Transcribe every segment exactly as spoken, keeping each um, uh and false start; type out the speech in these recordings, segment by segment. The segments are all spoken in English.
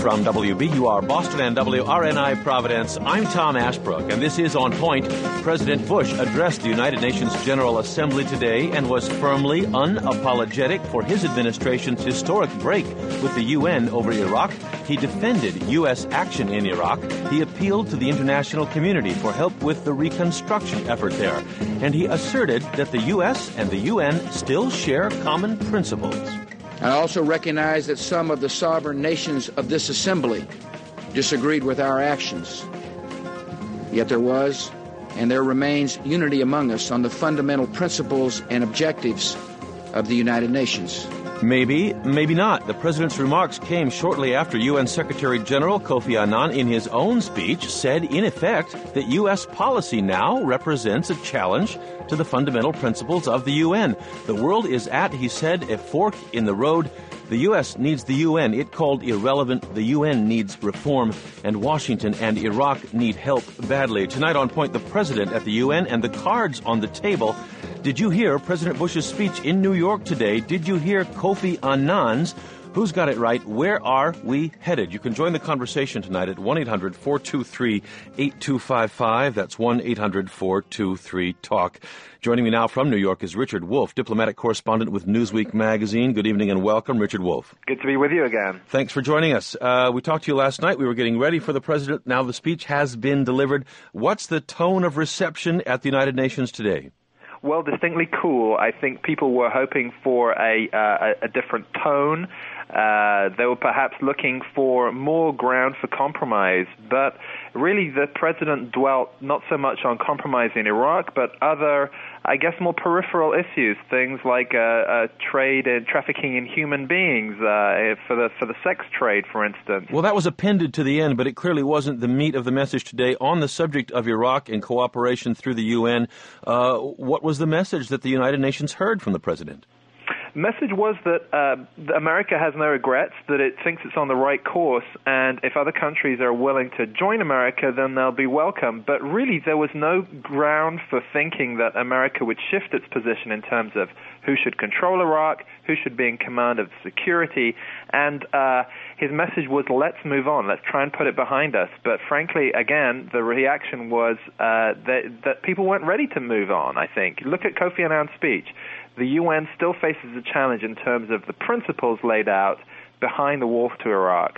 From W B U R Boston and W R N I Providence, I'm Tom Ashbrook, and this is On Point. President Bush addressed the United Nations General Assembly today and was firmly unapologetic for his administration's historic break with the U N over Iraq. He defended U S action in Iraq. He appealed to the international community for help with the reconstruction effort there. And he asserted that the U S and the U N still share common principles. I also recognize that some of the sovereign nations of this assembly disagreed with our actions. Yet there was, and there remains, unity among us on the fundamental principles and objectives of the United Nations. Maybe, maybe not. The president's remarks came shortly after U N Secretary General Kofi Annan, in his own speech, said, in effect, that U S policy now represents a challenge to the fundamental principles of the U N. The world is at, he said, a fork in the road. The U S needs the U N. It called irrelevant. The U N needs reform, and Washington and Iraq need help badly. Tonight on Point, the president at the U N and the cards on the table. Did you hear President Bush's speech in New York today? Did you hear Kofi Annan's? Who's got it right? Where are we headed? You can join the conversation tonight at one eight hundred four two three eight two five five. That's one eight hundred four two three talk. Joining me now from New York is Richard Wolff, diplomatic correspondent with Newsweek magazine. Good evening and welcome, Richard Wolff. Good to be with you again. Thanks for joining us. Uh, we talked to you last night. We were getting ready for the president. Now the speech has been delivered. What's the tone of reception at the United Nations today? Well, distinctly cool. I think people were hoping for a, uh, a different tone. Uh, they were perhaps looking for more ground for compromise. But really, the president dwelt not so much on compromise in Iraq, but other, I guess, more peripheral issues, things like uh, uh, trade and trafficking in human beings, uh, for the for the sex trade, for instance. Well, that was appended to the end, but it clearly wasn't the meat of the message today. On the subject of Iraq and cooperation through the U N, uh, what was the message that the United Nations heard from the president? The message was that uh, America has no regrets, that it thinks it's on the right course, and if other countries are willing to join America, then they'll be welcome. But really, there was no ground for thinking that America would shift its position in terms of who should control Iraq, who should be in command of security, and uh, his message was, let's move on, let's try and put it behind us. But frankly, again, the reaction was uh, that, that people weren't ready to move on, I think. Look at Kofi Annan's speech. The U N still faces a challenge in terms of the principles laid out behind the wall to Iraq.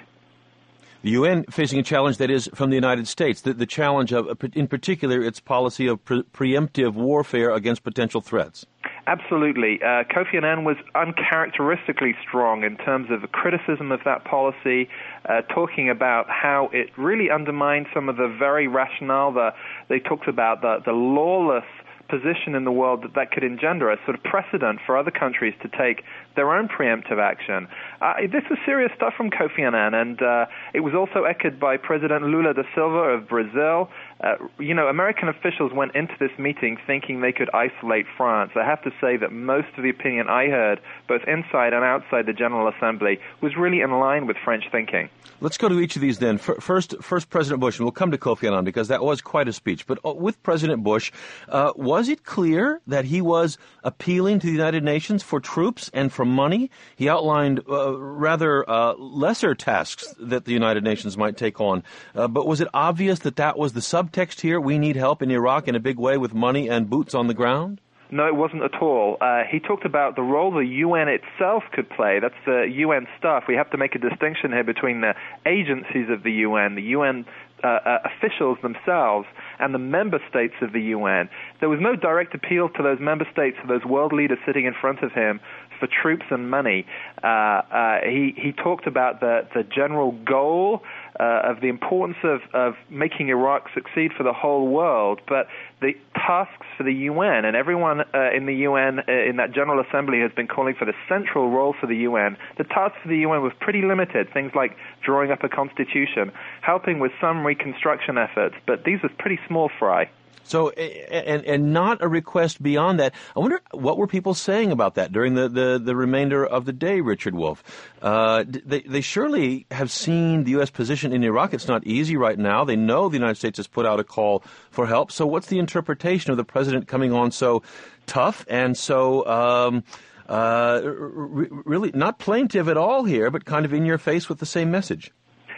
The U N facing a challenge that is from the United States, the, the challenge of, in particular, its policy of pre- preemptive warfare against potential threats. Absolutely. Uh, Kofi Annan was uncharacteristically strong in terms of the criticism of that policy, uh, talking about how it really undermined some of the very rationale. The, they talked about the, the lawless position in the world that that could engender, a sort of precedent for other countries to take their own preemptive action. Uh, this was serious stuff from Kofi Annan, and uh, it was also echoed by President Lula da Silva of Brazil. Uh, you know, American officials went into this meeting thinking they could isolate France. I have to say that most of the opinion I heard, both inside and outside the General Assembly, was really in line with French thinking. Let's go to each of these then. First, first President Bush, and we'll come to Kofi Annan because that was quite a speech. But with President Bush, uh, was it clear that he was appealing to the United Nations for troops and for money? He outlined uh, rather uh, lesser tasks that the United Nations might take on. Uh, but was it obvious that that was the subtext here? We need help in Iraq in a big way with money and boots on the ground? No, it wasn't at all. Uh, he talked about the role the U N itself could play. That's the U N stuff. We have to make a distinction here between the agencies of the U N, the U N uh, uh, officials themselves, and the member states of the U N. There was no direct appeal to those member states, to those world leaders sitting in front of him for troops and money. Uh, uh, he, he talked about the, the general goal Uh, of the importance of, of making Iraq succeed for the whole world, but the tasks for the U N, and everyone uh, in the U N, uh, in that General Assembly, has been calling for the central role for the U N. The tasks for the U N was pretty limited, things like drawing up a constitution, helping with some reconstruction efforts, but these were pretty small fry. So, and, and not a request beyond that. I wonder, what were people saying about that during the, the, the remainder of the day, Richard Wolff? Uh, they, they surely have seen the U S position in Iraq. It's not easy right now. They know the United States has put out a call for help. So what's the interpretation of the president coming on so tough and so um, uh, r- really not plaintive at all here, but kind of in your face with the same message?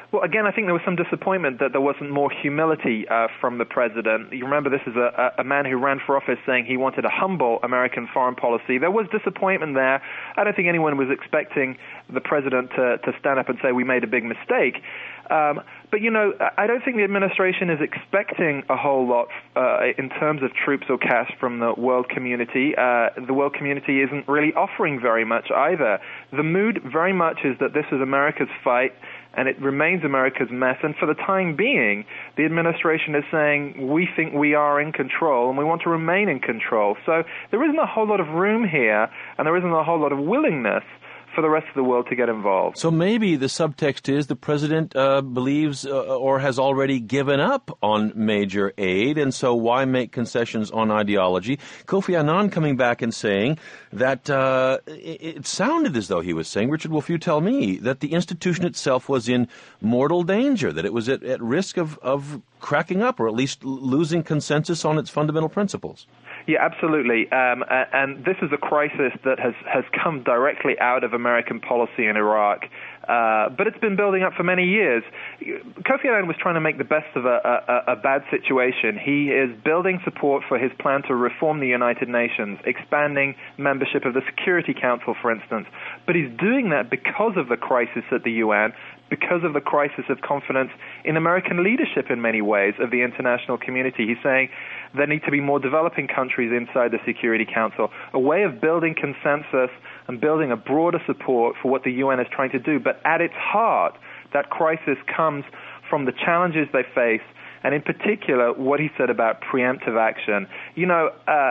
Well, again, I think there was some disappointment that there wasn't more humility uh, from the president. You remember, this is a, a man who ran for office saying he wanted a humble American foreign policy. There was disappointment there. I don't think anyone was expecting the president to, to stand up and say we made a big mistake. Um, but, you know, I don't think the administration is expecting a whole lot uh, in terms of troops or cash from the world community. Uh, the world community isn't really offering very much either. The mood very much is that this is America's fight, and it remains America's mess. And for the time being, the administration is saying, we think we are in control, and we want to remain in control. So there isn't a whole lot of room here, and there isn't a whole lot of willingness for the rest of the world to get involved. So maybe the subtext is the president uh, believes uh, or has already given up on major aid, and so why make concessions on ideology? Kofi Annan coming back and saying that uh, it, it sounded as though he was saying, Richard Wolff, you tell me, that the institution itself was in mortal danger, that it was at, at risk of, of cracking up or at least losing consensus on its fundamental principles. Yeah, absolutely. Um, and this is a crisis that has, has come directly out of American policy in Iraq. Uh, but it's been building up for many years. Kofi Annan was trying to make the best of a, a, a bad situation. He is building support for his plan to reform the United Nations, expanding membership of the Security Council, for instance. But he's doing that because of the crisis at the U N, because of the crisis of confidence in American leadership in many ways of the international community. He's saying there need to be more developing countries inside the Security Council, a way of building consensus and building a broader support for what the U N is trying to do. But at its heart, that crisis comes from the challenges they face, and in particular, what he said about preemptive action. You know, uh,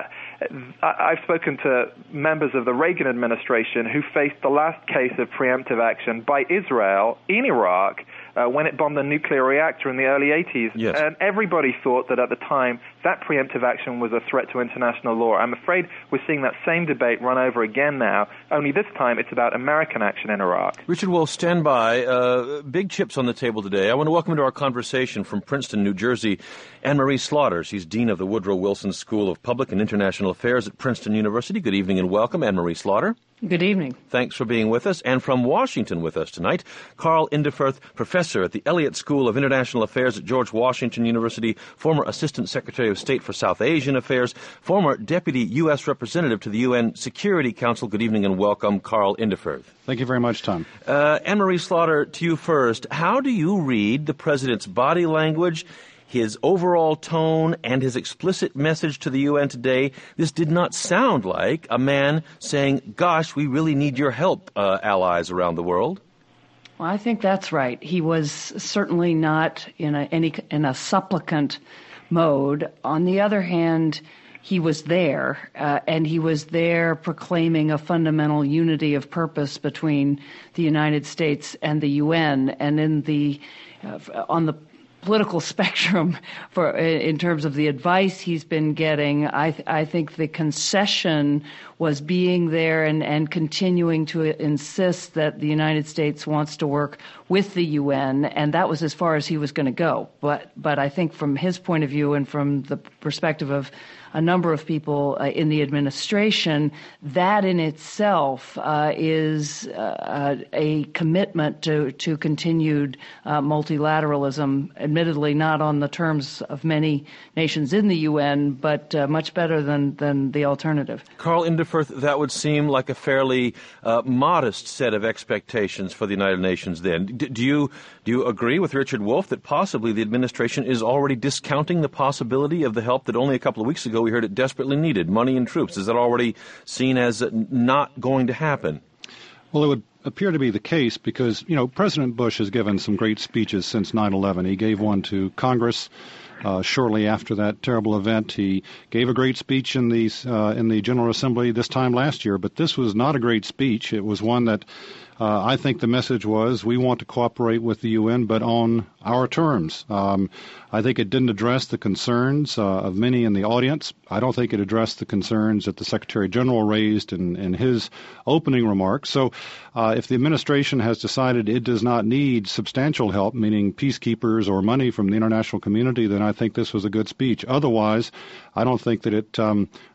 I've spoken to members of the Reagan administration who faced the last case of preemptive action by Israel in Iraq uh, when it bombed a nuclear reactor in the early eighties. Yes. And everybody thought that at the time that preemptive action was a threat to international law. I'm afraid we're seeing that same debate run over again now, only this time it's about American action in Iraq. Richard Wolff, stand by. Uh, big chips on the table today. I want to welcome to our conversation from Princeton, New Jersey, Anne-Marie Slaughter. She's Dean of the Woodrow Wilson School of Public and International Affairs at Princeton University. Good evening and welcome, Anne-Marie Slaughter. Good evening. Thanks for being with us. And from Washington with us tonight, Carl Inderfurth, professor at the Elliott School of International Affairs at George Washington University, former Assistant Secretary of State for South Asian Affairs, former Deputy U S Representative to the U N Security Council. Good evening and welcome, Carl Inderfurth. Thank you very much, Tom. Uh, Anne-Marie Slaughter, to you first. How do you read the president's body language, his overall tone, and his explicit message to the U N today? This did not sound like a man saying, gosh, we really need your help, uh, allies around the world. Well, I think that's right. He was certainly not in a, any, in a supplicant mode. On the other hand, he was there, uh, and he was there proclaiming a fundamental unity of purpose between the United States and the U N. And in the, uh, on the political spectrum for in terms of the advice he's been getting, I, th- I think the concession was being there and, and continuing to insist that the United States wants to work with the U N, and that was as far as he was going to go. But but I think from his point of view and from the perspective of a number of people uh, in the administration, that in itself uh, is uh, a commitment to, to continued uh, multilateralism, admittedly not on the terms of many nations in the U N, but uh, much better than, than the alternative. Carl Inderfurth, that would seem like a fairly uh, modest set of expectations for the United Nations then. D- do you do you agree with Richard Wolff that possibly the administration is already discounting the possibility of the help that only a couple of weeks ago we heard it desperately needed, money and troops? Is that already seen as not going to happen? Well, it would appear to be the case because, you know, President Bush has given some great speeches since nine eleven. He gave one to Congress uh, shortly after that terrible event. He gave a great speech in the, uh, in the General Assembly this time last year, but this was not a great speech. It was one that Uh, I think the message was we want to cooperate with the U N, but on our terms. Um, I think it didn't address the concerns uh, of many in the audience. I don't think it addressed the concerns that the Secretary General raised in, in his opening remarks. So uh, if the administration has decided it does not need substantial help, meaning peacekeepers or money from the international community, then I think this was a good speech. Otherwise, I don't think that it um,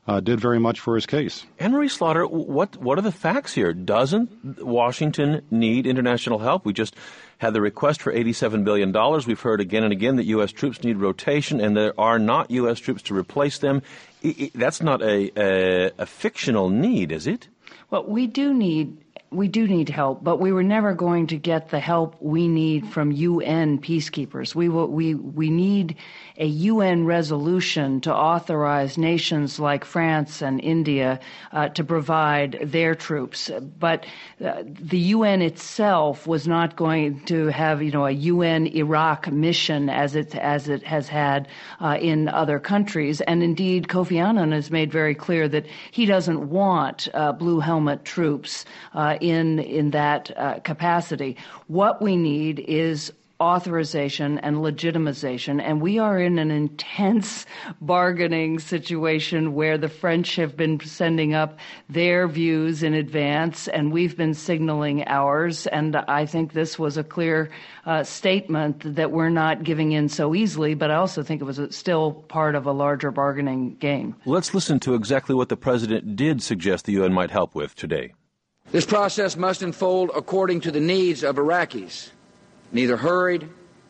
uh, did very much for his case. Anne-Marie Slaughter, what what are the facts here? Doesn't Washington need international help? We just had the request for eighty-seven billion dollars. We've heard again and again that U S troops need rotation, and there are not U S troops to replace them. It, it, that's not a, a, a fictional need, is it? Well, we do need we do need help, but we were never going to get the help we need from U N peacekeepers. We will, we we need a U N resolution to authorize nations like France and India uh, to provide their troops. But uh, the U N itself was not going to have, you know, a U N Iraq mission as it as it has had uh, in other countries. And indeed, Kofi Annan has made very clear that he doesn't want uh, blue helmet troops uh, in in that uh, capacity. What we need is authorization and legitimization, and we are in an intense bargaining situation where the French have been sending up their views in advance, and we've been signaling ours, and I think this was a clear uh, statement that we're not giving in so easily, but I also think it was a, still part of a larger bargaining game. Let's listen to exactly what the President did suggest the U N might help with today. This process must unfold according to the needs of Iraqis, neither hurried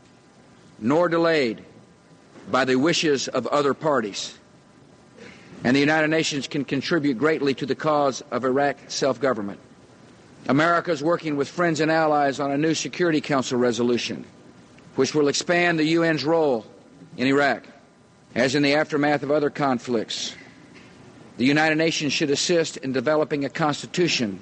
nor delayed by the wishes of other parties. And the United Nations can contribute greatly to the cause of Iraq self-government. America is working with friends and allies on a new Security Council resolution, which will expand the U N's role in Iraq. As in the aftermath of other conflicts, the United Nations should assist in developing a constitution,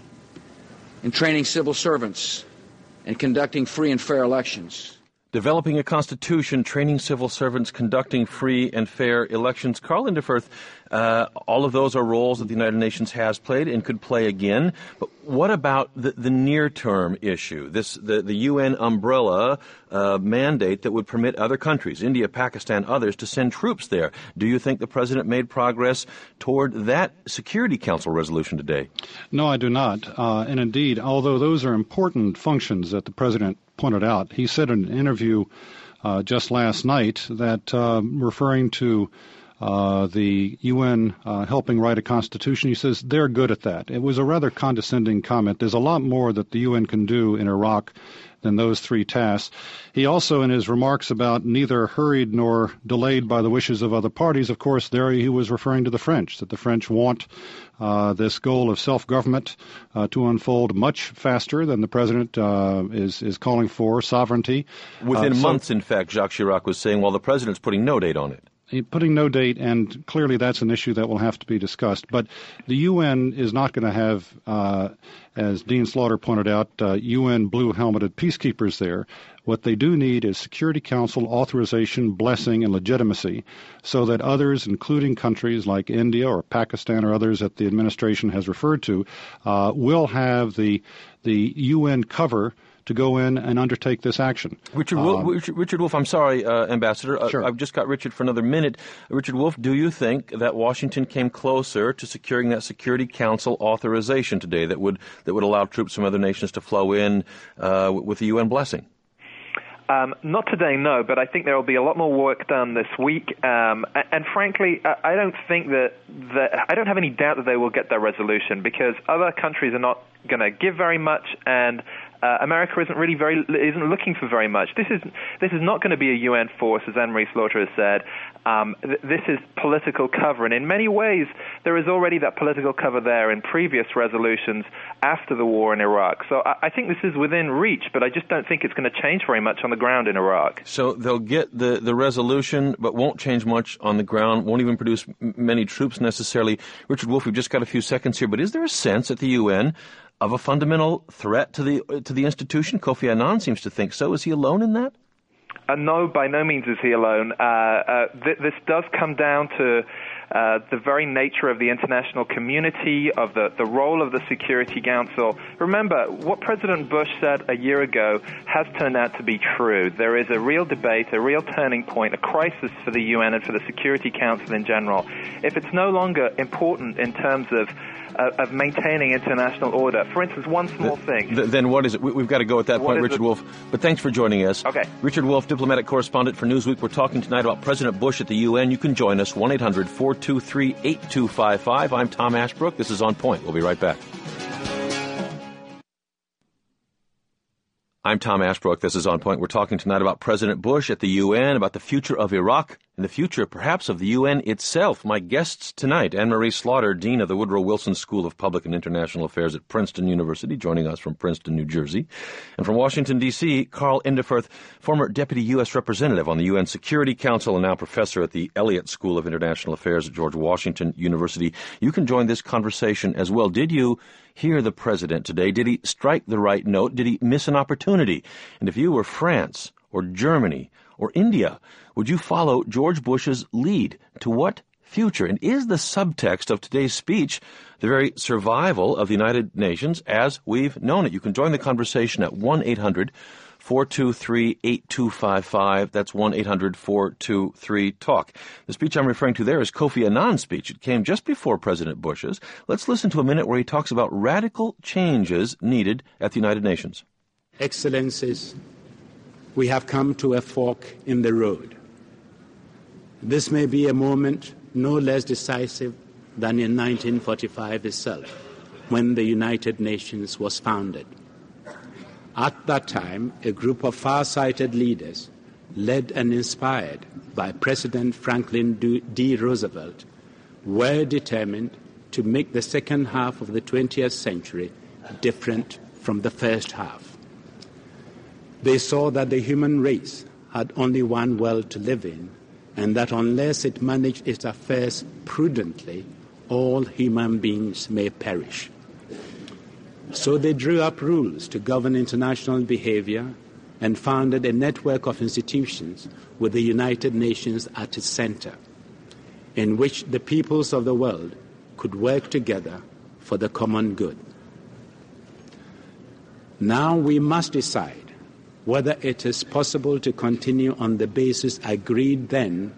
in training civil servants, and conducting free and fair elections. Developing a constitution, training civil servants, conducting free and fair elections. Carl Lindeferth, uh, all of those are roles that the United Nations has played and could play again. But what about the, the near-term issue, this the, the U N umbrella uh, mandate that would permit other countries, India, Pakistan, others, to send troops there? Do you think the President made progress toward that Security Council resolution today? No, I do not. Uh, and indeed, although those are important functions that the President pointed out, he said in an interview uh, just last night that uh, referring to uh, the U N uh, helping write a constitution, he says they're good at that. It was a rather condescending comment. There's a lot more that the U N can do in Iraq than those three tasks. He also, in his remarks about neither hurried nor delayed by the wishes of other parties, of course, there he was referring to the French, that the French want uh, this goal of self-government uh, to unfold much faster than the President uh, is, is calling for, sovereignty. Within uh, so, months, in fact, Jacques Chirac was saying, well, the President's putting no date on it. Putting no date, and clearly that's an issue that will have to be discussed. But the U N is not going to have, uh, as Dean Slaughter pointed out, uh, U N blue-helmeted peacekeepers there. What they do need is Security Council authorization, blessing, and legitimacy so that others, including countries like India or Pakistan or others that the administration has referred to, uh, will have the the U N cover to go in and undertake this action. Richard, um, Wolf, Richard, Richard Wolf, I'm sorry, uh, Ambassador. Sure. Uh, I've just got Richard for another minute. Richard Wolf, do you think that Washington came closer to securing that Security Council authorization today that would that would allow troops from other nations to flow in uh, with the U N blessing? Um, not today, no, but I think there will be a lot more work done this week. Um, and, and frankly, I, I don't think that, that I don't have any doubt that they will get their resolution because other countries are not going to give very much, and uh, America isn't really very isn't looking for very much. This is this is not going to be a U N force, as Anne-Marie Slaughter has said. Um, th- this is political cover, and in many ways, there is already that political cover there in previous resolutions after the war in Iraq. So I, I think this is within reach, but I just don't think it's going to change very much on the ground in Iraq. So they'll get the, the resolution, but won't change much on the ground, won't even produce m- many troops necessarily. Richard Wolf, we've just got a few seconds here, but is there a sense at the U N of a fundamental threat to the to the institution? Kofi Annan seems to think so. Is he alone in that? Uh, no, by no means is he alone. Uh, uh, th- this does come down to uh, the very nature of the international community, of the, the role of the Security Council. Remember, what President Bush said a year ago has turned out to be true. There is a real debate, a real turning point, a crisis for the U N and for the Security Council in general. If it's no longer important in terms of Uh, of maintaining international order. For instance, one small the, thing. The, then what is it? We, we've got to go at that what point, Richard it? Wolf. But thanks for joining us. Okay. Richard Wolf, diplomatic correspondent for Newsweek. We're talking tonight about President Bush at the U N. You can join us, one eight hundred four two three, eight two five five. I'm Tom Ashbrook. This is On Point. We'll be right back. I'm Tom Ashbrook. This is On Point. We're talking tonight about President Bush at the U N, about the future of Iraq, and the future, perhaps, of the U N itself. My guests tonight, Anne-Marie Slaughter, Dean of the Woodrow Wilson School of Public and International Affairs at Princeton University, joining us from Princeton, New Jersey. And from Washington, D C, Carl Inderfurth, former Deputy U S Representative on the U N Security Council and now professor at the Elliott School of International Affairs at George Washington University. You can join this conversation as well. Did you hear the president today? Did he strike the right note? Did he miss an opportunity? And if you were France or Germany or India, would you follow George Bush's lead? To what future? And is the subtext of today's speech the very survival of the United Nations as we've known it? You can join the conversation at one eight hundred four two three eight two five five. That's one eight hundred four two three talk. The speech I'm referring to there is Kofi Annan's speech. It came just before President Bush's. Let's listen to a minute where he talks about radical changes needed at the United Nations. Excellencies, we have come to a fork in the road. This may be a moment no less decisive than in nineteen forty-five itself, when the United Nations was founded. At that time, a group of far-sighted leaders, led and inspired by President Franklin D. Roosevelt, were determined to make the second half of the twentieth century different from the first half. They saw that the human race had only one world to live in, and that unless it managed its affairs prudently, all human beings may perish. So they drew up rules to govern international behavior and founded a network of institutions with the United Nations at its center, in which the peoples of the world could work together for the common good. Now we must decide whether it is possible to continue on the basis agreed then,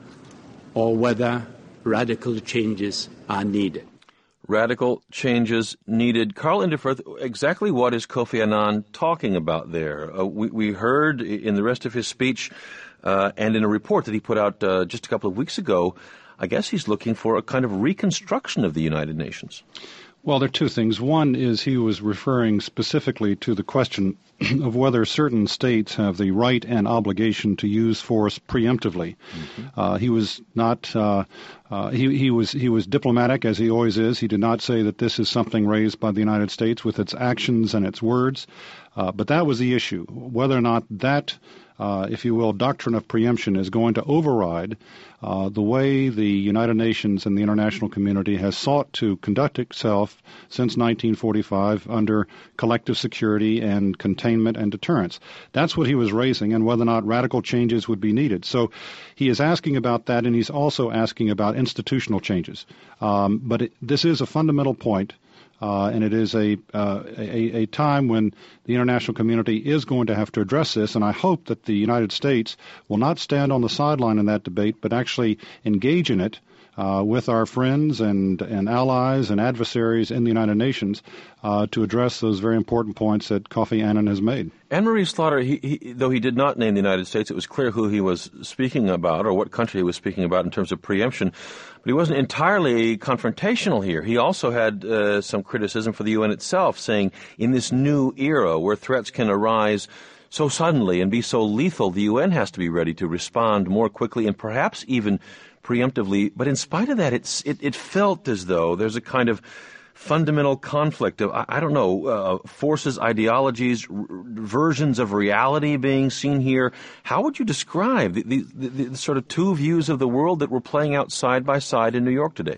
or whether radical changes are needed. Radical changes needed. Carl Inderfurth, exactly what is Kofi Annan talking about there? Uh, we, we heard in the rest of his speech uh, and in a report that he put out uh, just a couple of weeks ago, I guess he's looking for a kind of reconstruction of the United Nations. Well, there are two things. One is he was referring specifically to the question of whether certain states have the right and obligation to use force preemptively. Mm-hmm. Uh, he was not. Uh, uh, he, he was he was diplomatic, as he always is. He did not say that this is something raised by the United States with its actions and its words, uh, but that was the issue: whether or not that, uh, if you will, doctrine of preemption is going to override uh, the way the United Nations and the international community has sought to conduct itself since nineteen forty-five under collective security and containment and deterrence. That's what he was raising, and whether or not radical changes would be needed. So he is asking about that, and he's also asking about institutional changes. Um, but it, this is a fundamental point. Uh, and it is a, uh, a a time when the international community is going to have to address this, and I hope that the United States will not stand on the sideline in that debate, but actually engage in it uh, with our friends and, and allies and adversaries in the United Nations uh, to address those very important points that Kofi Annan has made. Anne-Marie Slaughter, he, he, though he did not name the United States, it was clear who he was speaking about or what country he was speaking about in terms of preemption. But he wasn't entirely confrontational here. He also had uh, some criticism for the U N itself, saying in this new era where threats can arise so suddenly and be so lethal, the U N has to be ready to respond more quickly and perhaps even preemptively. But in spite of that, it's, it, it felt as though there's a kind of fundamental conflict of, I, I don't know, uh, forces, ideologies, r- versions of reality being seen here. How would you describe the, the, the, the sort of two views of the world that were playing out side by side in New York today?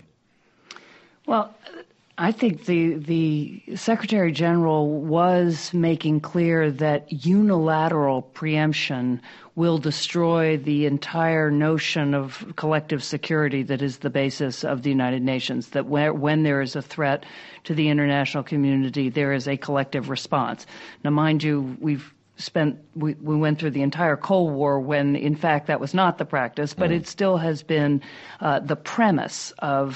Well, I think the the Secretary General was making clear that unilateral preemption will destroy the entire notion of collective security that is the basis of the United Nations, that when, when there is a threat to the international community, there is a collective response. Now, mind you, we've spent we, we went through the entire Cold War when, in fact, that was not the practice, but mm. it still has been uh, the premise of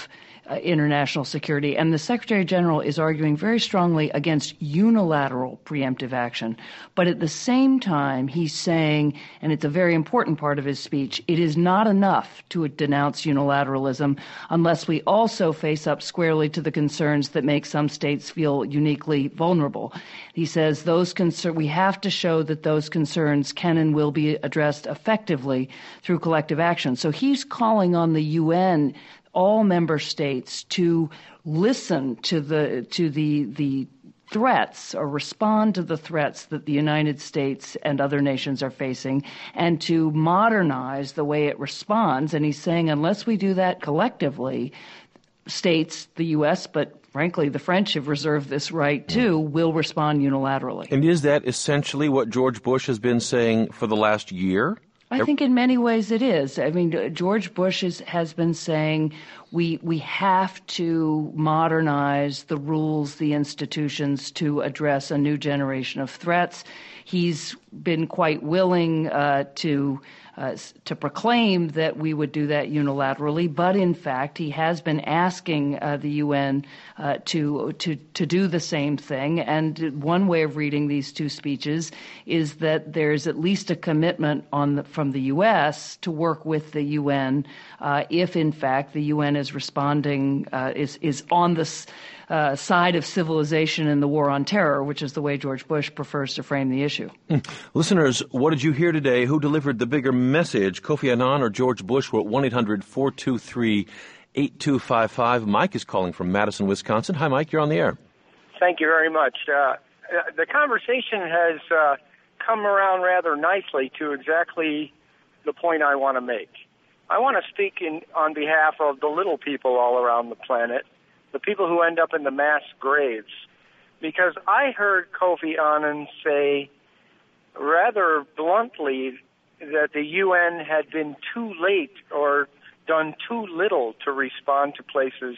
uh, international security. And the Secretary General is arguing very strongly against unilateral preemptive action. But at the same time, he's saying, and it's a very important part of his speech, it is not enough to denounce unilateralism unless we also face up squarely to the concerns that make some states feel uniquely vulnerable. He says those concern, we have to show that those concerns can and will be addressed effectively through collective action. So he's calling on the U N, all member states, to listen to the to the the threats or respond to the threats that the United States and other nations are facing, and to modernize the way it responds. And he's saying unless we do that collectively, states, the U S, but frankly, the French have reserved this right too, will respond unilaterally. And is that essentially what George Bush has been saying for the last year? I think in many ways it is. I mean, George Bush is, has been saying we we have to modernize the rules, the institutions to address a new generation of threats. He's been quite willing uh, to uh, to proclaim that we would do that unilaterally, but in fact, he has been asking uh, the U N uh, to to to do the same thing. And one way of reading these two speeches is that there's at least a commitment on the, from the U S to work with the U N uh, if, in fact, the U N is responding uh, is is on this. Uh, side of civilization in the war on terror, which is the way George Bush prefers to frame the issue. Mm. Listeners, what did you hear today? Who delivered the bigger message, Kofi Annan or George Bush? We're at one eight hundred four two three eight two five five. Mike is calling from Madison, Wisconsin. Hi, Mike. You're on the air. Thank you very much. Uh, the conversation has uh, come around rather nicely to exactly the point I want to make. I want to speak in, on behalf of the little people all around the planet, the people who end up in the mass graves, because I heard Kofi Annan say rather bluntly that the U N had been too late or done too little to respond to places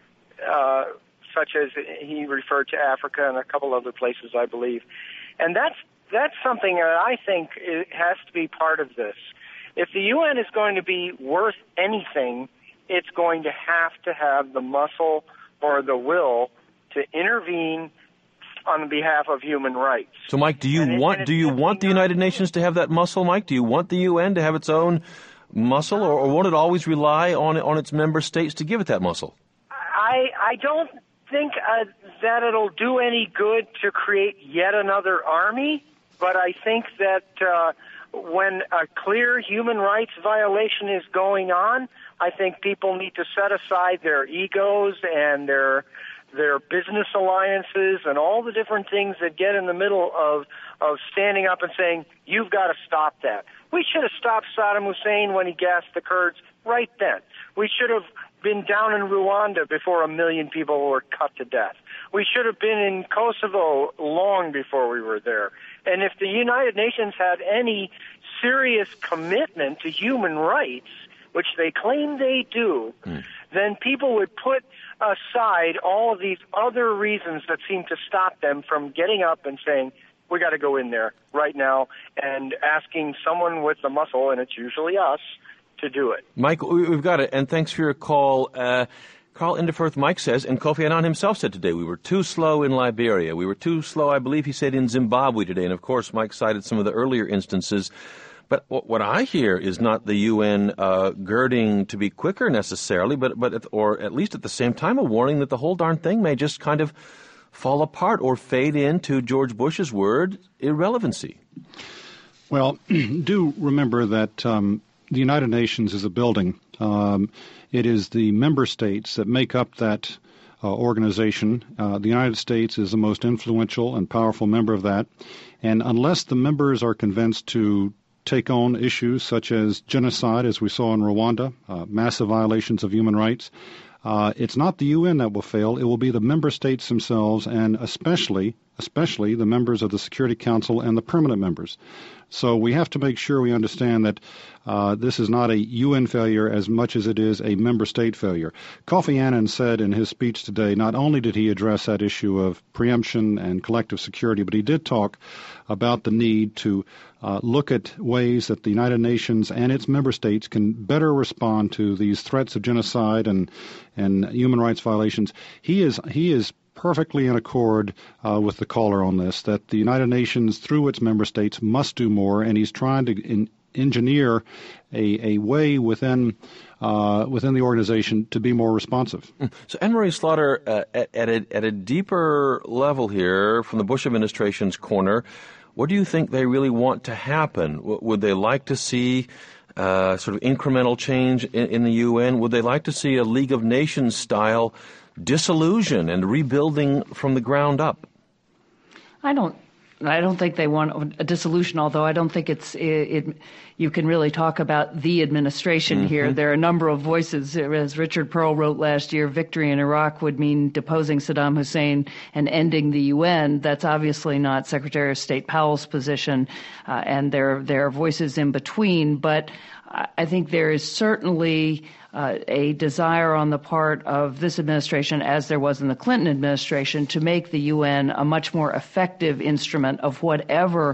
uh, such as he referred to Africa and a couple other places, I believe. And that's that's something that I think it has to be part of this. If the U N is going to be worth anything, it's going to have to have the muscle or the will to intervene on behalf of human rights. So, Mike, do you and want it, do you want the United Nations to have that muscle, Mike? Do you want the U N to have its own muscle, or, or won't it always rely on on its member states to give it that muscle? I I don't think uh, that it'll do any good to create yet another army, but I think that uh, when a clear human rights violation is going on, I think people need to set aside their egos and their their business alliances and all the different things that get in the middle of of standing up and saying, you've got to stop that. We should have stopped Saddam Hussein when he gassed the Kurds right then. We should have been down in Rwanda before a million people were cut to death. We should have been in Kosovo long before we were there. And if the United Nations had any serious commitment to human rights, which they claim they do, mm. then people would put aside all of these other reasons that seem to stop them from getting up and saying, we got to go in there right now, and asking someone with the muscle, and it's usually us, to do it. Mike, we've got it, and thanks for your call. Uh, Carl Inderfirth, Mike says, and Kofi Annan himself said today, we were too slow in Liberia. We were too slow, I believe he said, in Zimbabwe today. And, of course, Mike cited some of the earlier instances. But what I hear is not the U N uh, girding to be quicker necessarily, but, but at, or at least at the same time a warning that the whole darn thing may just kind of fall apart or fade into George Bush's word, irrelevancy. Well, do remember that um, the United Nations is a building. Um, it is the member states that make up that uh, organization. Uh, the United States is the most influential and powerful member of that. And unless the members are convinced to take on issues such as genocide, as we saw in Rwanda, uh, massive violations of human rights, uh, it's not the U N that will fail. It will be the member states themselves, and especially, especially the members of the Security Council and the permanent members. So we have to make sure we understand that uh, this is not a U N failure as much as it is a member state failure. Kofi Annan said in his speech today, not only did he address that issue of preemption and collective security, but he did talk about the need to uh, look at ways that the United Nations and its member states can better respond to these threats of genocide and and human rights violations. He is he is perfectly in accord uh, with the caller on this, that the United Nations, through its member states, must do more, and he's trying to in, engineer a, a way within uh, within the organization to be more responsive. So, Anne-Marie Slaughter, uh, at, at, a, at a deeper level here, from the Bush administration's corner, what do you think they really want to happen? W- would they like to see uh, sort of incremental change in, in the U N? Would they like to see a League of Nations style disillusion and rebuilding from the ground up? I don't. I don't think they want a dissolution. Although I don't think it's it. it you can really talk about the administration mm-hmm. here. There are a number of voices. As Richard Pearl wrote last year, victory in Iraq would mean deposing Saddam Hussein and ending the U N. That's obviously not Secretary of State Powell's position, uh, and there there are voices in between. But I think there is certainly Uh, a desire on the part of this administration, as there was in the Clinton administration, to make the U N a much more effective instrument of whatever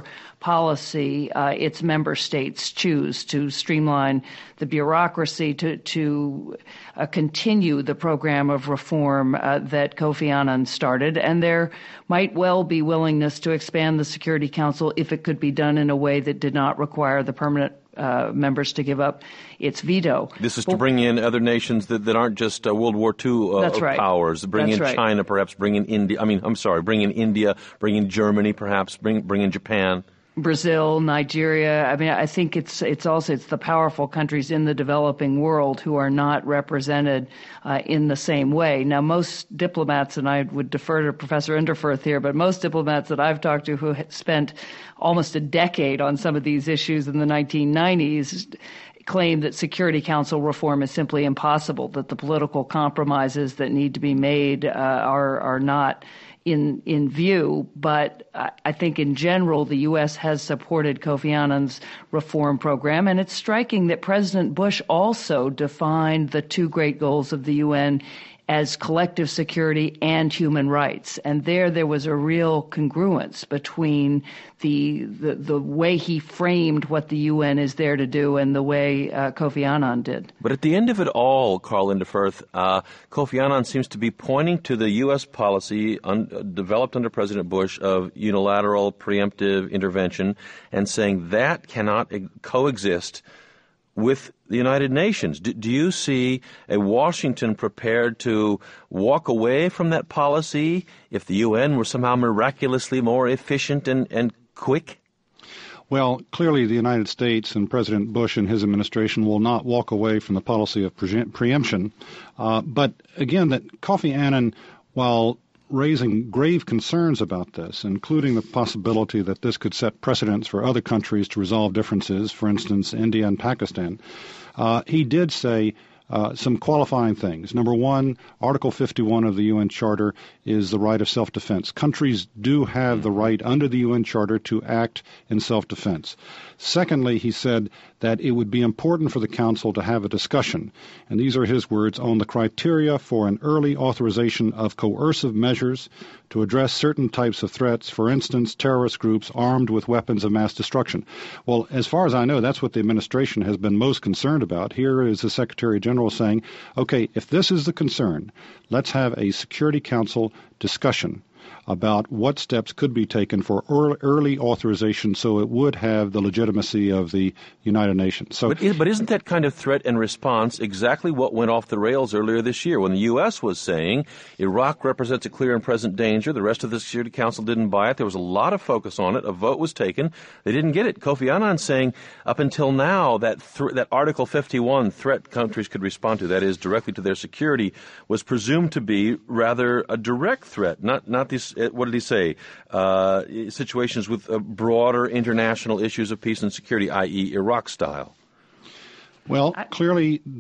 policy uh, its member states choose, to streamline the bureaucracy, to, to uh, continue the program of reform uh, that Kofi Annan started. And there might well be willingness to expand the Security Council if it could be done in a way that did not require the permanent Uh, members to give up its veto. This is to bring in other nations that, that aren't just uh, World War Two uh, That's right. powers. Bring That's in right. China, perhaps. Bring in India. I mean, I'm sorry. Bring in India. Bring in Germany, perhaps. Bring bring in Japan. Brazil, Nigeria. I mean, I think it's it's also it's the powerful countries in the developing world who are not represented uh, in the same way. Now, most diplomats, and I would defer to Professor Inderfurth here, but most diplomats that I've talked to who spent almost a decade on some of these issues in the nineteen nineties claim that Security Council reform is simply impossible, that the political compromises that need to be made uh, are are not in in view. But I think in general the U S has supported Kofi Annan's reform program, and it's striking that President Bush also defined the two great goals of the U N as collective security and human rights. And there, there was a real congruence between the, the the way he framed what the U N is there to do and the way uh, Kofi Annan did. But at the end of it all, Carl Inderfurth, uh, Kofi Annan seems to be pointing to the U S policy un- developed under President Bush of unilateral preemptive intervention and saying that cannot e- coexist with the United Nations. Do, do you see a Washington prepared to walk away from that policy if the U N were somehow miraculously more efficient and, and quick? Well, clearly the United States and President Bush and his administration will not walk away from the policy of pre- preemption. Uh, but again, that Kofi Annan, while raising grave concerns about this, including the possibility that this could set precedents for other countries to resolve differences, for instance, India and Pakistan, uh, he did say uh, some qualifying things. Number one, Article fifty-one of the U N Charter is the right of self-defense. Countries do have the right under the U N Charter to act in self-defense. Secondly, he said that it would be important for the Council to have a discussion, and these are his words, on the criteria for an early authorization of coercive measures to address certain types of threats, for instance, terrorist groups armed with weapons of mass destruction. Well, as far as I know, that's what the administration has been most concerned about. Here is the Secretary General saying, okay, if this is the concern, let's have a Security Council discussion about what steps could be taken for early authorization so it would have the legitimacy of the United Nations. So, but, but isn't that kind of threat and response exactly what went off the rails earlier this year when the U S was saying Iraq represents a clear and present danger? The rest of the Security Council didn't buy it. There was a lot of focus on it. A vote was taken. They didn't get it. Kofi Annan saying up until now that th- that Article fifty-one threat countries could respond to, that is, directly to their security, was presumed to be rather a direct threat, not not these, what did he say, uh, situations with uh, broader international issues of peace and security, that is. Iraq style. Well, clearly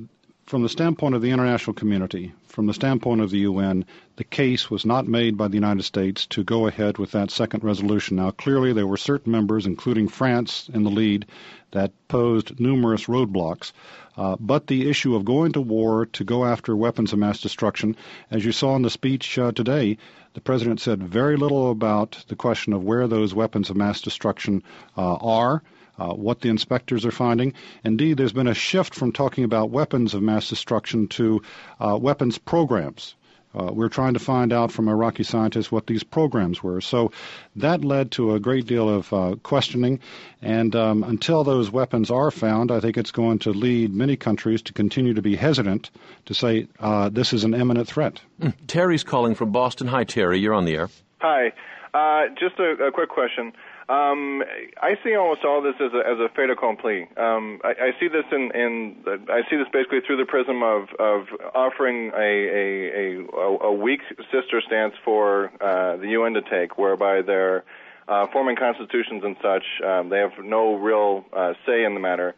from the standpoint of the international community, from the standpoint of the U N, the case was not made by the United States to go ahead with that second resolution. Now, clearly there were certain members, including France in the lead, that posed numerous roadblocks. Uh, but the issue of going to war to go after weapons of mass destruction, as you saw in the speech uh, today, the President said very little about the question of where those weapons of mass destruction uh, are. Uh, what the inspectors are finding. Indeed, there's been a shift from talking about weapons of mass destruction to uh, weapons programs. Uh, we're trying to find out from Iraqi scientists what these programs were. So that led to a great deal of uh, questioning. And um, until those weapons are found, I think it's going to lead many countries to continue to be hesitant to say uh, this is an imminent threat. Mm. Terry's calling from Boston. Hi, Terry. You're on the air. Hi. Uh, just a, a quick question. Um, I see almost all this as a, as a fait accompli. Um, I, I see this in, in I see this basically through the prism of, of offering a, a, a, a weak sister stance for uh, the U N to take, whereby they're uh, forming constitutions and such. Um, they have no real uh, say in the matter.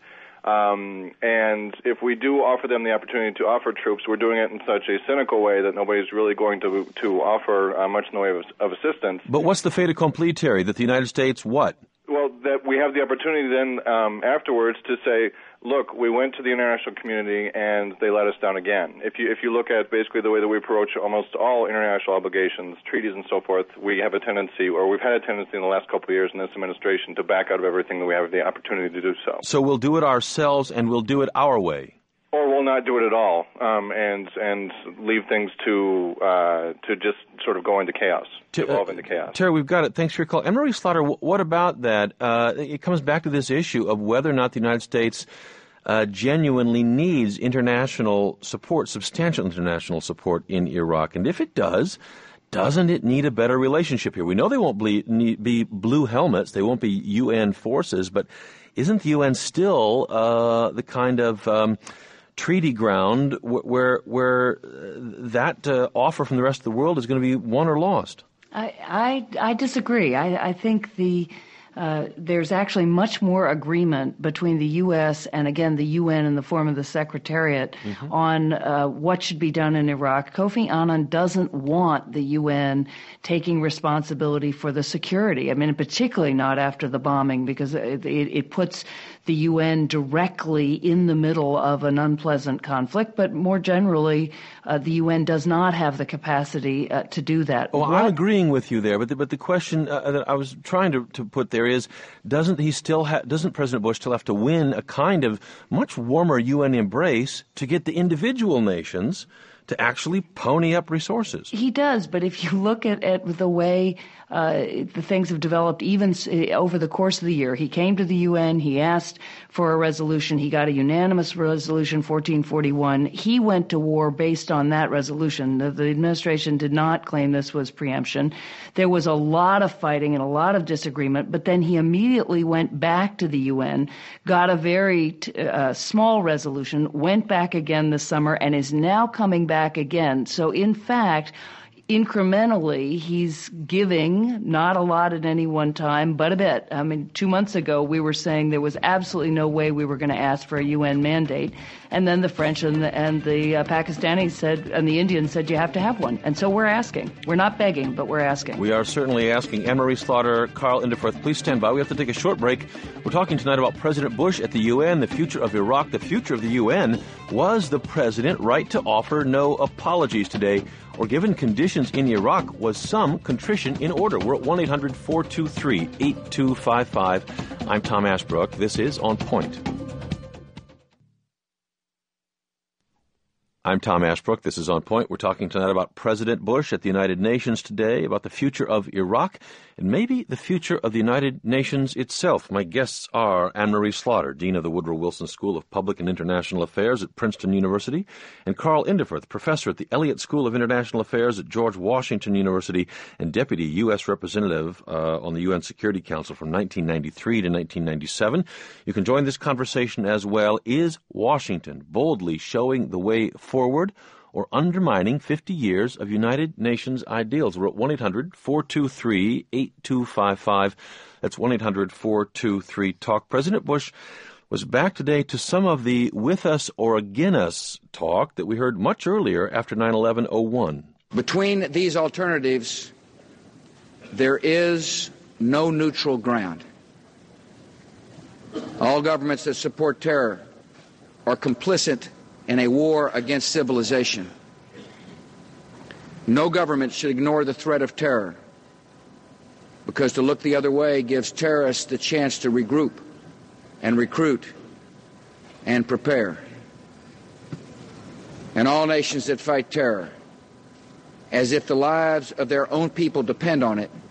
Um, and if we do offer them the opportunity to offer troops, we're doing it in such a cynical way that nobody's really going to to offer uh, much in the way of, of assistance. But what's the fait accompli, Terry, that the United States what? Well, that we have the opportunity then um, afterwards to say, look, we went to the international community and they let us down again. If you if you look at basically the way that we approach almost all international obligations, treaties and so forth, we have a tendency, or we've had a tendency in the last couple of years in this administration to back out of everything that we have the opportunity to do so. So we'll do it ourselves and we'll do it our way. Or we'll not do it at all, um, and and leave things to uh, to just sort of go into chaos, to, evolve uh, into chaos. Terry, we've got it. Thanks for your call. Anne-Marie Slaughter, what about that? Uh, it comes back to this issue of whether or not the United States uh, genuinely needs international support, substantial international support in Iraq. And if it does, doesn't it need a better relationship here? We know they won't be, be blue helmets. They won't be U N forces. But isn't the U N still uh, the kind of um, treaty ground where where that uh, offer from the rest of the world is going to be won or lost? I I, I disagree. I, I think the uh, there's actually much more agreement between the U S and, again, the U N in the form of the Secretariat mm-hmm. on uh, what should be done in Iraq. Kofi Annan doesn't want the U N taking responsibility for the security. I mean, particularly not after the bombing, because it, it, it puts the U N directly in the middle of an unpleasant conflict, but more generally, uh, the U N does not have the capacity uh, to do that. Well, what? I'm agreeing with you there, but the, but the question uh, that I was trying to, to put there is, doesn't he still ha- doesn't President Bush still have to win a kind of much warmer U N embrace to get the individual nations to actually pony up resources? He does, but if you look at, at the way uh, the things have developed even over the course of the year, he came to the U N, he asked for a resolution, he got a unanimous resolution, fourteen forty-one. He went to war based on that resolution. The, the administration did not claim this was preemption. There was a lot of fighting and a lot of disagreement, but then he immediately went back to the U N, got a very t- uh, small resolution, went back again this summer, and is now coming back again. So, in fact, incrementally, he's giving, not a lot at any one time, but a bit. I mean, two months ago, we were saying there was absolutely no way we were going to ask for a U N mandate. And then the French and the, and the uh, Pakistanis said, and the Indians said, you have to have one. And so we're asking. We're not begging, but we're asking. We are certainly asking. Anne-Marie Slaughter, Carl Inderfirth, please stand by. We have to take a short break. We're talking tonight about President Bush at the U N, the future of Iraq, the future of the U N. Was the president right to offer no apologies today? Or given conditions in Iraq, was some contrition in order? We're at one eight hundred four two three eight two five five. I'm Tom Ashbrook. This is On Point. I'm Tom Ashbrook. This is On Point. We're talking tonight about President Bush at the United Nations today, about the future of Iraq, and maybe the future of the United Nations itself. My guests are Anne-Marie Slaughter, Dean of the Woodrow Wilson School of Public and International Affairs at Princeton University, and Carl Inderfirth, Professor at the Elliott School of International Affairs at George Washington University and Deputy U S Representative uh, on the U N Security Council from nineteen ninety-three to nineteen ninety-seven. You can join this conversation as well. Is Washington boldly showing the way forward or undermining fifty years of United Nations ideals? We're at one eight hundred four two three eight two five five. That's one eight hundred four two three talk. President Bush was back today to some of the with us or against us talk that we heard much earlier after nine eleven oh one. Between these alternatives, there is no neutral ground. All governments that support terror are complicit in a war against civilization. No government should ignore the threat of terror, because to look the other way gives terrorists the chance to regroup and recruit and prepare. And all nations that fight terror, as if the lives of their own people depend on it,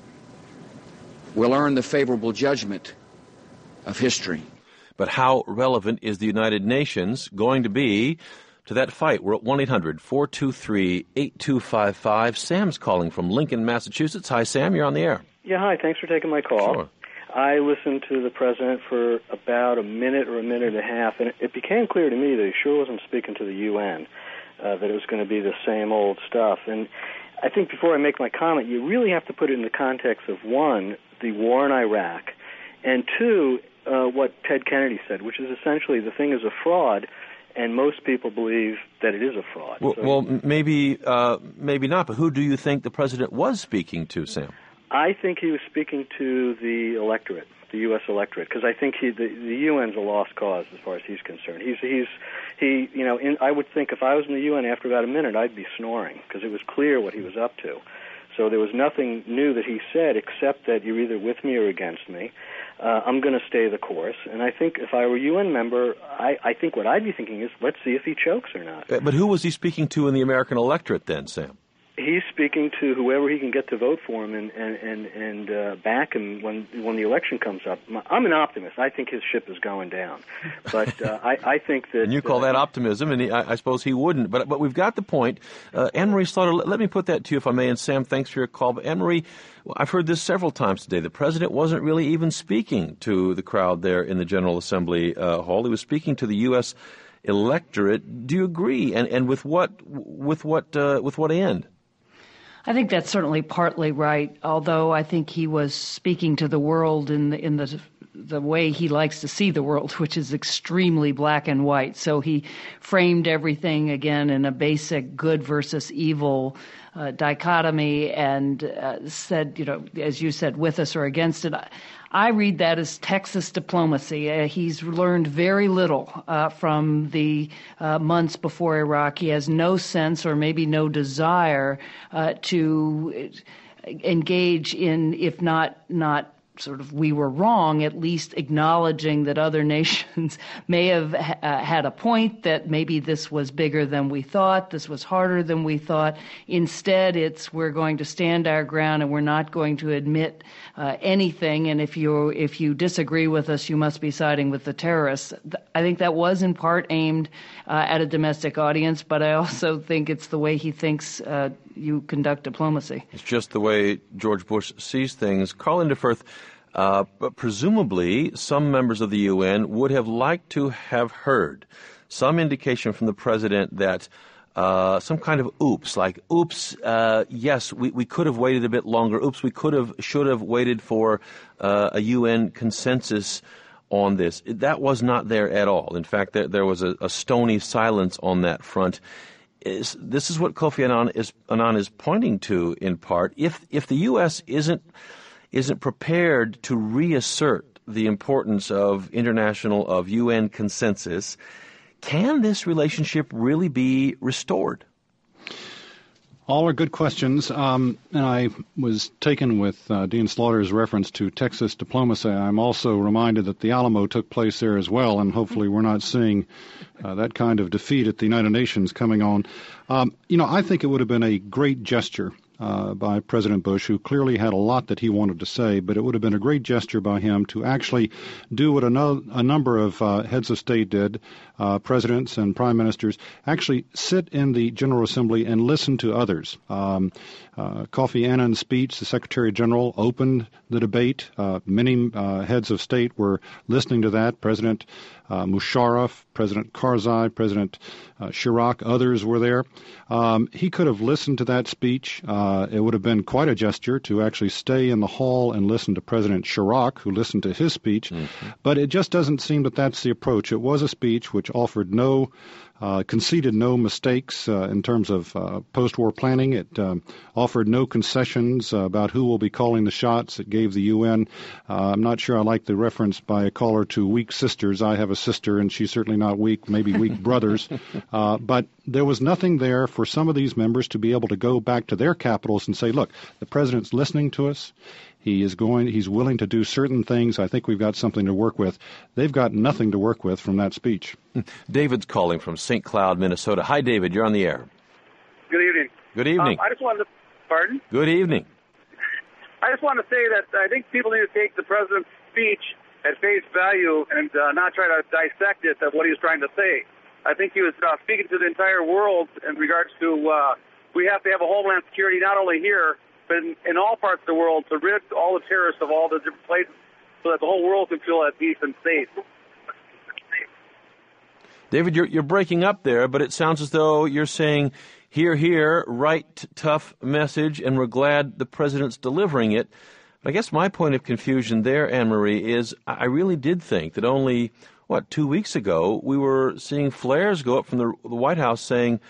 will earn the favorable judgment of history. But how relevant is the United Nations going to be to that fight? We're at one eight hundred four two three eight two five five. Sam's calling from Lincoln, Massachusetts. Hi, Sam. You're on the air. Yeah, hi. Thanks for taking my call. Sure. I listened to the president for about a minute or a minute and a half, and it became clear to me that he sure wasn't speaking to the U N, uh, that it was going to be the same old stuff. And I think before I make my comment, you really have to put it in the context of, one, the war in Iraq, and two, uh, what Ted Kennedy said, which is essentially the thing is a fraud, and most people believe that it is a fraud. Well, so, well maybe, uh, maybe not, but who do you think the president was speaking to, Sam? I think he was speaking to the electorate, the U S electorate, because I think he, the, the U N's a lost cause as far as he's concerned. He's, he's, he, you know, in, I would think if I was in the U N after about a minute, I'd be snoring because it was clear what he was up to. So there was nothing new that he said except that you're either with me or against me. Uh, I'm going to stay the course. And I think if I were a U N member, I, I think what I'd be thinking is, let's see if he chokes or not. But who was he speaking to in the American electorate then, Sam? He's speaking to whoever he can get to vote for him and and and, and uh, back him when when the election comes up. I'm an optimist. I think his ship is going down, but uh, I, I think that. And you call uh, that optimism, and he, I, I suppose he wouldn't. But but we've got the point. Uh, Anne-Marie Slaughter, let, let me put that to you, if I may. And Sam, thanks for your call. But Anne-Marie, I've heard this several times today. The president wasn't really even speaking to the crowd there in the General Assembly uh, hall. He was speaking to the U S electorate. Do you agree? And and with what with what uh, with what end? I think that's certainly partly right, although I think he was speaking to the world in the, in the the way he likes to see the world, which is extremely black and white. So he framed everything, again, in a basic good versus evil uh, dichotomy and uh, said, you know, as you said, with us or against it. I, I read that as Texas diplomacy. Uh, he's learned very little uh, from the uh, months before Iraq. He has no sense or maybe no desire uh, to engage in, if not not sort of we were wrong, at least acknowledging that other nations may have uh, had a point, that maybe this was bigger than we thought, this was harder than we thought. Instead, it's we're going to stand our ground and we're not going to admit uh, anything, and if you if you disagree with us, you must be siding with the terrorists. I think that was in part aimed uh, at a domestic audience, but I also think it's the way he thinks uh, you conduct diplomacy. It's just the way George Bush sees things. Carl Inderfirth, uh, but presumably some members of the U N would have liked to have heard some indication from the president that uh, some kind of oops, like, oops, uh, yes, we, we could have waited a bit longer. Oops, we could have, should have waited for uh, a U N consensus on this. That was not there at all. In fact, there, there was a, a stony silence on that front. Is, this is what Kofi Annan is, Annan is pointing to in part. If if the U S isn't isn't prepared to reassert the importance of international, of U N consensus, can this relationship really be restored? All are good questions, um, and I was taken with uh, Dean Slaughter's reference to Texas diplomacy. I'm also reminded that the Alamo took place there as well, and hopefully we're not seeing uh, that kind of defeat at the United Nations coming on. Um, you know, I think it would have been a great gesture uh, by President Bush, who clearly had a lot that he wanted to say, but it would have been a great gesture by him to actually do what a, no, a number of uh, heads of state did, uh, presidents and prime ministers, actually sit in the General Assembly and listen to others. Um, uh, Kofi Annan's speech, the Secretary General, opened the debate. Uh, many uh, heads of state were listening to that. President uh, Musharraf, President Karzai, President uh, Chirac, others were there. Um, he could have listened to that speech. Uh, Uh, it would have been quite a gesture to actually stay in the hall and listen to President Chirac, who listened to his speech. Mm-hmm. But it just doesn't seem that that's the approach. It was a speech which offered no, uh, conceded no mistakes uh, in terms of uh, post-war planning. It um, offered no concessions uh, about who will be calling the shots. It gave the U N. Uh, I'm not sure I like the reference by a caller to weak sisters. I have a sister, and she's certainly not weak, maybe weak brothers. Uh, but there was nothing there for some of these members to be able to go back to their capitals and say, look, the president's listening to us. He is going, he's willing to do certain things. I think we've got something to work with. They've got nothing to work with from that speech. David's calling from Saint Cloud, Minnesota. Hi, David. You're on the air. Good evening. Good evening. Um, I just wanted to, pardon? Good evening. I just want to say that I think people need to take the president's speech at face value and uh, not try to dissect it of what he was trying to say. I think he was uh, speaking to the entire world in regards to uh, we have to have a homeland security not only here, but in, in all parts of the world to rid all the terrorists of all the different places so that the whole world can feel at peace and safe. David, you're, you're breaking up there, but it sounds as though you're saying, here, here, right, tough message, and we're glad the president's delivering it. But I guess my point of confusion there, Anne-Marie, is I really did think that only, what, two weeks ago, we were seeing flares go up from the, the White House saying,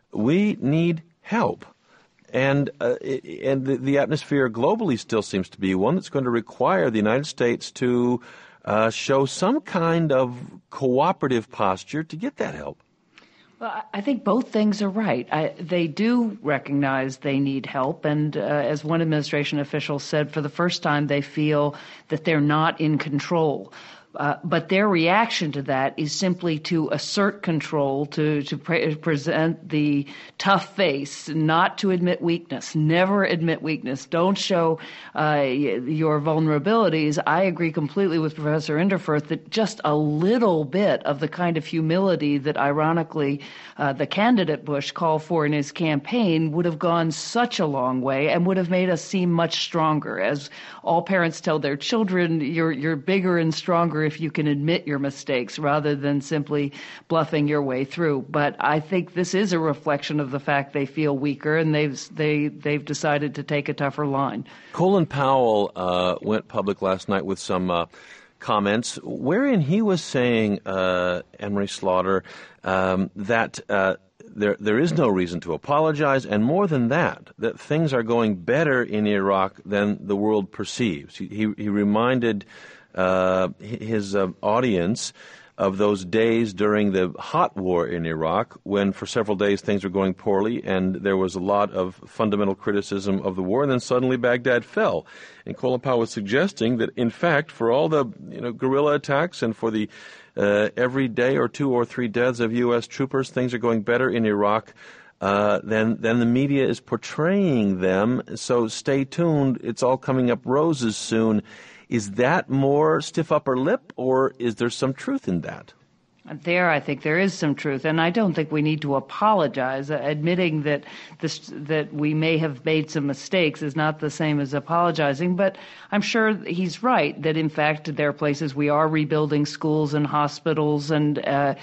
we need help. And uh, and the, the atmosphere globally still seems to be one that's going to require the United States to uh, show some kind of cooperative posture to get that help. Well, I think both things are right. I, they do recognize they need help, and uh, as one administration official said, for the first time they feel that they're not in control. Uh, but their reaction to that is simply to assert control, to, to pre- present the tough face, not to admit weakness. Never admit weakness. Don't show uh, your vulnerabilities. I agree completely with Professor Inderfurth that just a little bit of the kind of humility that, ironically, uh, the candidate Bush called for in his campaign would have gone such a long way and would have made us seem much stronger. As all parents tell their children, you're, you're bigger and stronger if you can admit your mistakes rather than simply bluffing your way through. But I think this is a reflection of the fact they feel weaker, and they've they they've decided to take a tougher line. Colin Powell uh, went public last night with some uh, comments wherein he was saying, uh, Anne-Marie Slaughter, um, that uh, there there is no reason to apologize, and more than that, that things are going better in Iraq than the world perceives. He he, he reminded Uh, his uh, audience of those days during the hot war in Iraq when for several days things were going poorly and there was a lot of fundamental criticism of the war, and then suddenly Baghdad fell. And Colin Powell was suggesting that, in fact, for all the you know guerrilla attacks and for the uh, every day or two or three deaths of U S troopers, things are going better in Iraq uh, than, than the media is portraying them. So stay tuned. It's all coming up roses soon. Is that more stiff upper lip, or is there some truth in that? There, I think there is some truth, and I don't think we need to apologize. Admitting that this, that we may have made some mistakes is not the same as apologizing, but I'm sure he's right that, in fact, there are places we are rebuilding schools and hospitals, and uh,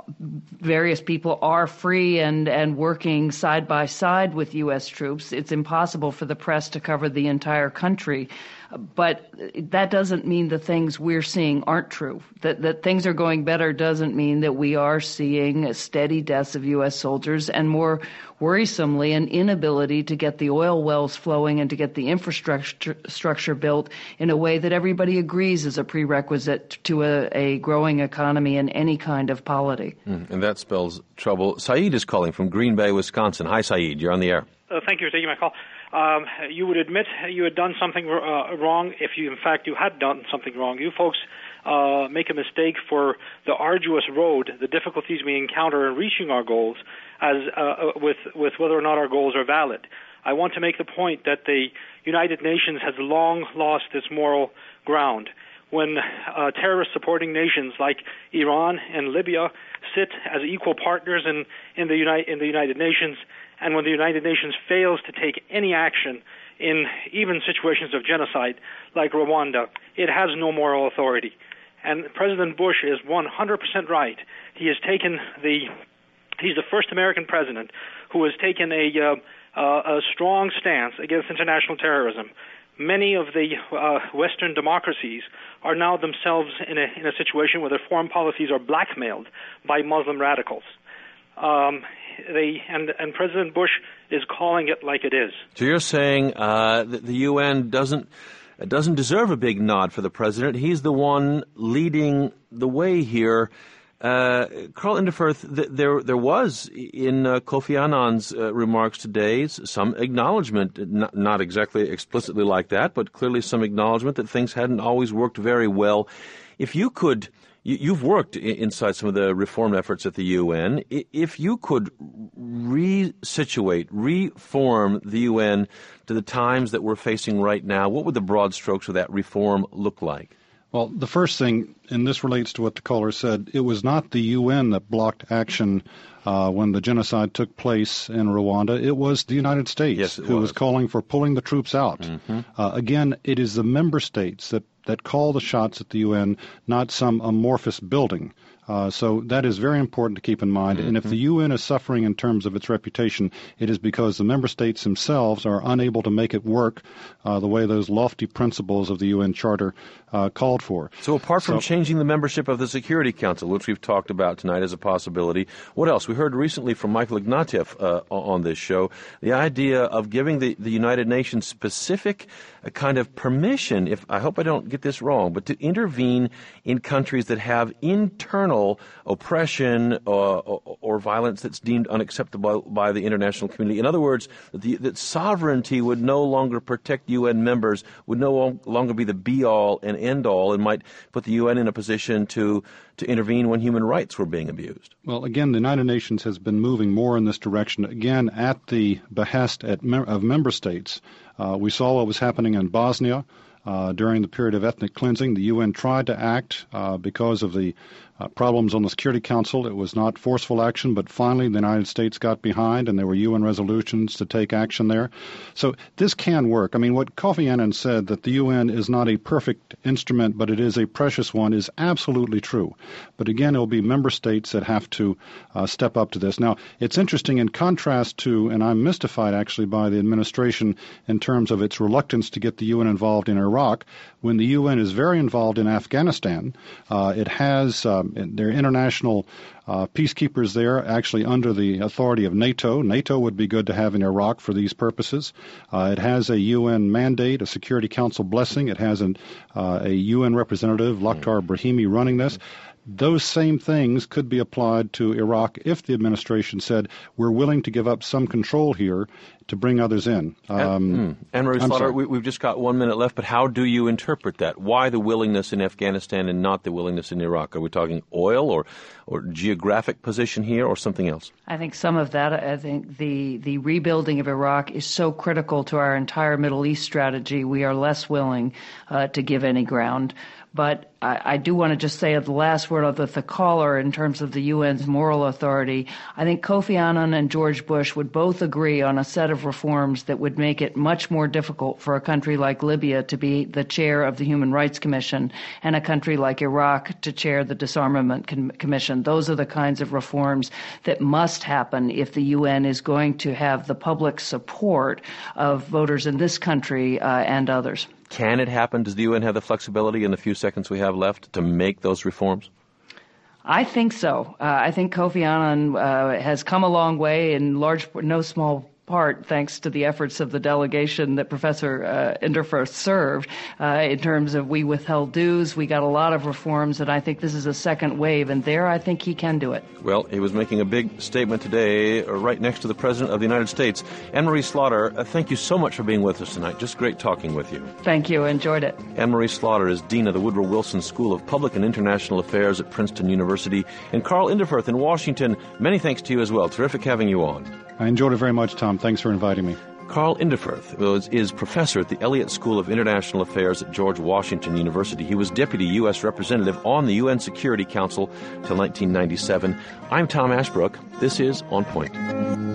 various people are free and, and working side by side with U S troops. It's impossible for the press to cover the entire country. But that doesn't mean the things we're seeing aren't true. That that things are going better doesn't mean that we are seeing steady deaths of U S soldiers, and more worrisomely, an inability to get the oil wells flowing and to get the infrastructure structure built in a way that everybody agrees is a prerequisite to a, a growing economy and any kind of polity. Mm, and that spells trouble. Saeed is calling from Green Bay, Wisconsin. Hi, Saeed. You're on the air. Uh, thank you for taking my call. Um, you would admit you had done something uh, wrong if you, in fact, you had done something wrong. You folks uh, make a mistake for the arduous road, the difficulties we encounter in reaching our goals, as uh, with with whether or not our goals are valid. I want to make the point that the United Nations has long lost its moral ground. When uh, terrorist-supporting nations like Iran and Libya sit as equal partners in, in, the Uni- in the United Nations, and when the United Nations fails to take any action in even situations of genocide like Rwanda, it has no moral authority. And President Bush is one hundred percent right. He has taken the, he's the first American president who has taken a, uh, uh, a strong stance against international terrorism. Many of the uh, Western democracies are now themselves in a, in a situation where their foreign policies are blackmailed by Muslim radicals. Um, they and, and President Bush is calling it like it is. So you're saying uh, that the U N doesn't doesn't deserve a big nod for the president. He's the one leading the way here. Uh, Karl Inderfurth, th- there there was in uh, Kofi Annan's uh, remarks today some acknowledgement, not, not exactly explicitly like that, but clearly some acknowledgement that things hadn't always worked very well. If you could, you, you've worked I- inside some of the reform efforts at the U N. I- if you could resituate, reform the U N to the times that we're facing right now, what would the broad strokes of that reform look like? Well, the first thing, and this relates to what the caller said, it was not the U N that blocked action uh, when the genocide took place in Rwanda. It was the United States yes, who was. was calling for pulling the troops out. Mm-hmm. Uh, again, it is the member states that, that call the shots at the U N, not some amorphous building. Uh, so that is very important to keep in mind. Mm-hmm. And if the U N is suffering in terms of its reputation, it is because the member states themselves are unable to make it work uh, the way those lofty principles of the U N Charter uh, called for. So apart from so, changing the membership of the Security Council, which we've talked about tonight as a possibility, what else? We heard recently from Michael Ignatieff uh, on this show the idea of giving the, the United Nations specific a kind of permission, if I hope I don't get this wrong, but to intervene in countries that have internal oppression or, or, or violence that's deemed unacceptable by the international community. In other words, that, the, that sovereignty would no longer protect U N members, would no longer be the be-all and end-all, and might put the U N in a position to to intervene when human rights were being abused. Well, again, the United Nations has been moving more in this direction, again, at the behest at mem- of member states. Uh, we saw what was happening in Bosnia uh, during the period of ethnic cleansing. The U N tried to act uh, because of the uh, problems on the Security Council. It was not forceful action, but finally the United States got behind, and there were U N resolutions to take action there. So this can work. I mean, what Kofi Annan said, that the U N is not a perfect instrument, but it is a precious one, is absolutely true. But again, it will be member states that have to uh, step up to this. Now, it's interesting in contrast to, and I'm mystified actually by the administration in terms of its reluctance to get the U N involved in Iraq, when the U N is very involved in Afghanistan. Uh, it has um, their international uh, peacekeepers there actually under the authority of NATO. NATO would be good to have in Iraq for these purposes. Uh, it has a U N mandate, a Security Council blessing. It has an, uh, a U N representative, Lakhdar Brahimi, running this. Those same things could be applied to Iraq if the administration said, we're willing to give up some control here to bring others in. Um, Anne-Marie Slaughter, we, we've just got one minute left, but how do you interpret that? Why the willingness in Afghanistan and not the willingness in Iraq? Are we talking oil or, or geographic position here or something else? I think some of that, I think the, the rebuilding of Iraq is so critical to our entire Middle East strategy, we are less willing uh, to give any ground. But I, I do want to just say the last word of the, the caller in terms of the U N's moral authority. I think Kofi Annan and George Bush would both agree on a set of reforms that would make it much more difficult for a country like Libya to be the chair of the Human Rights Commission and a country like Iraq to chair the Disarmament Com- Commission. Those are the kinds of reforms that must happen if the U N is going to have the public support of voters in this country uh, and others. Can it happen? Does the U N have the flexibility in the few seconds we have left to make those reforms? I think so. Uh, I think Kofi Annan uh, has come a long way in large, no small part thanks to the efforts of the delegation that Professor uh, Inderfurth served uh, in terms of we withheld dues. We got a lot of reforms, and I think this is a second wave, and there I think he can do it. Well, he was making a big statement today uh, right next to the President of the United States. Anne-Marie Slaughter, uh, thank you so much for being with us tonight. Just great talking with you. Thank you. Enjoyed it. Anne-Marie Slaughter is Dean of the Woodrow Wilson School of Public and International Affairs at Princeton University. And Karl Inderfurth in Washington, many thanks to you as well. Terrific having you on. I enjoyed it very much, Tom. Thanks for inviting me. Karl Inderfurth was, is professor at the Elliott School of International Affairs at George Washington University. He was deputy U S representative on the U N Security Council till nineteen ninety-seven. I'm Tom Ashbrook. This is On Point.